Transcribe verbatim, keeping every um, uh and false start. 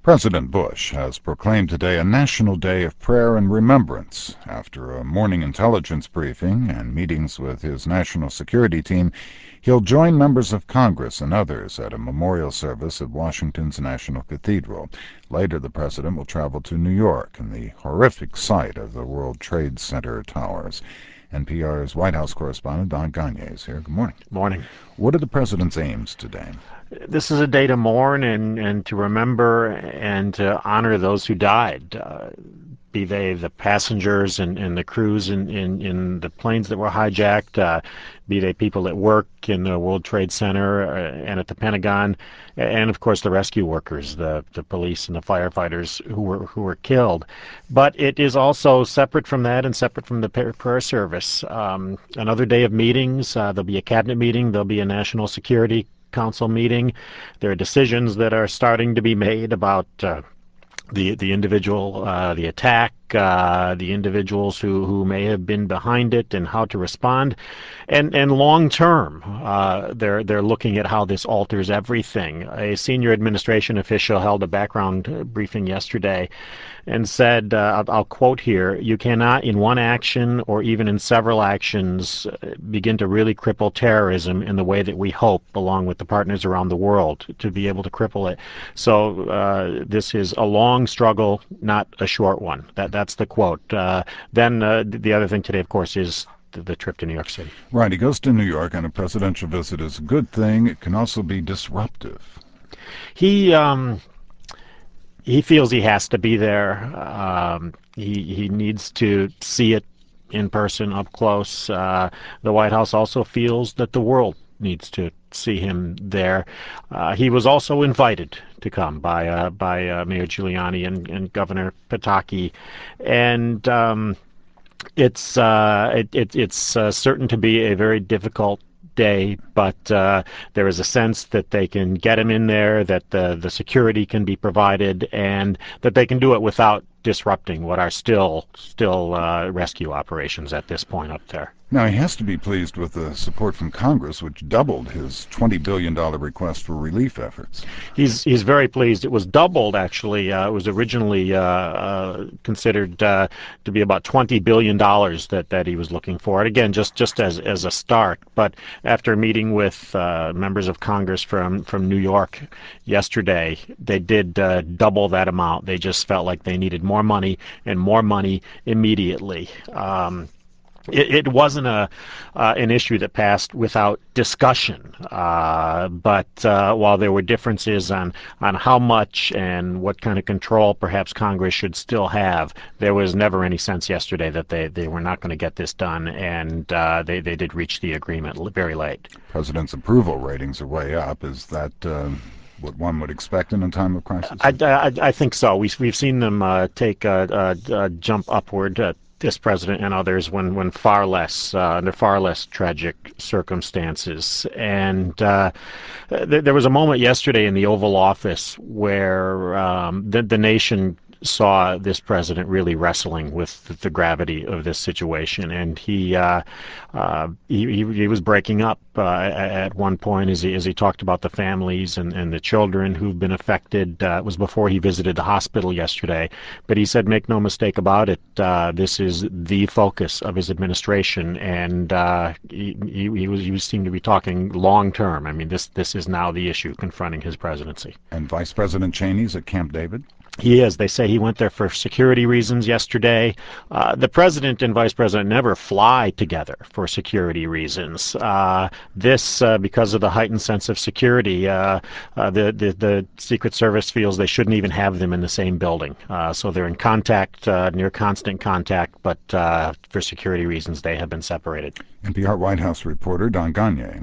President Bush has proclaimed today a national day of prayer and remembrance. After a morning intelligence briefing and meetings with his national security team, he'll join members of Congress and others at a memorial service at Washington's National Cathedral. Later, the president will travel to New York and the horrific site of the World Trade Center towers. N P R's White House correspondent Don Gagne is here. Good morning. Morning. What are the president's aims today? This is a day to mourn and, and to remember and to honor those who died, uh, be they the passengers and, and the crews in, in, in the planes that were hijacked, uh, be they people at work in the World Trade Center uh, and at the Pentagon, and of course the rescue workers, the, the police and the firefighters who were who were killed. But it is also separate from that and separate from the prayer service. Um, another day of meetings. Uh, there'll be a cabinet meeting. There'll be a national security council meeting. There are decisions that are starting to be made about uh, the the individual, uh, the attack, uh, the individuals who, who may have been behind it, and how to respond. And and long term, uh, they're they're looking at how this alters everything. A senior administration official held a background briefing yesterday and said, uh, I'll, I'll quote here, "You cannot in one action or even in several actions begin to really cripple terrorism in the way that we hope, along with the partners around the world, to be able to cripple it." So uh, this is a long struggle, not a short one. That That's the quote. Uh, then uh, the other thing today, of course, is the, the trip to New York City. Right, he goes to New York, and a presidential visit is a good thing. It can also be disruptive. He... Um, He feels he has to be there. Um, he he needs to see it in person, up close. Uh, the White House also feels that the world needs to see him there. Uh, he was also invited to come by uh, by uh, Mayor Giuliani and, and Governor Pataki, and um, it's uh, it, it, it's uh, certain to be a very difficult day, but uh, there is a sense that they can get him in there, that the, the security can be provided, and that they can do it without disrupting what are still still uh, rescue operations at this point up there. Now, he has to be pleased with the support from Congress, which doubled his twenty billion dollars request for relief efforts. He's he's very pleased. It was doubled, actually. Uh, it was originally uh, uh, considered uh, to be about twenty billion dollars that, that he was looking for. And again, just, just as, as a start. But after meeting with uh, members of Congress from, from New York yesterday, they did uh, double that amount. They just felt like they needed more money and more money immediately. Um, It, it wasn't a uh, an issue that passed without discussion, uh, but uh, while there were differences on, on how much and what kind of control perhaps Congress should still have, there was never any sense yesterday that they, they were not going to get this done, and uh, they, they did reach the agreement very late. President's approval ratings are way up. Is that uh, what one would expect in a time of crisis? I, I, I think so. We, we've seen them uh, take a, a, a jump upward, uh, this president and others, when, when far less, uh, under far less tragic circumstances. And uh, th- there was a moment yesterday in the Oval Office where um, the, the nation saw this president really wrestling with the, the gravity of this situation, and he uh, uh, he, he he was breaking up uh, at one point as he as he talked about the families and, and the children who've been affected. Uh, it was before he visited the hospital yesterday, but he said, make no mistake about it, uh, this is the focus of his administration, and uh, he, he he was he seemed to be talking long term. I mean, this this is now the issue confronting his presidency. And Vice President Cheney's at Camp David? He is. They say he went there for security reasons yesterday. Uh, the president and vice president never fly together for security reasons. Uh, this, uh, because of the heightened sense of security, uh, uh, the, the the Secret Service feels they shouldn't even have them in the same building. Uh, so they're in contact, uh, near constant contact, but uh, for security reasons they have been separated. N P R White House reporter Don Gagne.